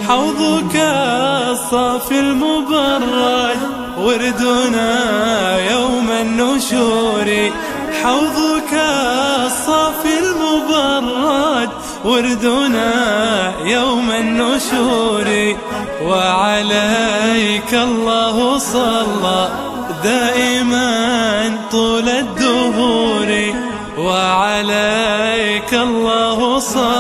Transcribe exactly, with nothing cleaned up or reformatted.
حوضك الصافي المبرد وردنا يوم النشور. حوضك الصافي المبرد وردنا يوم النشور. وعليك الله صلى دائما طول الدهور. وعليك الله صلى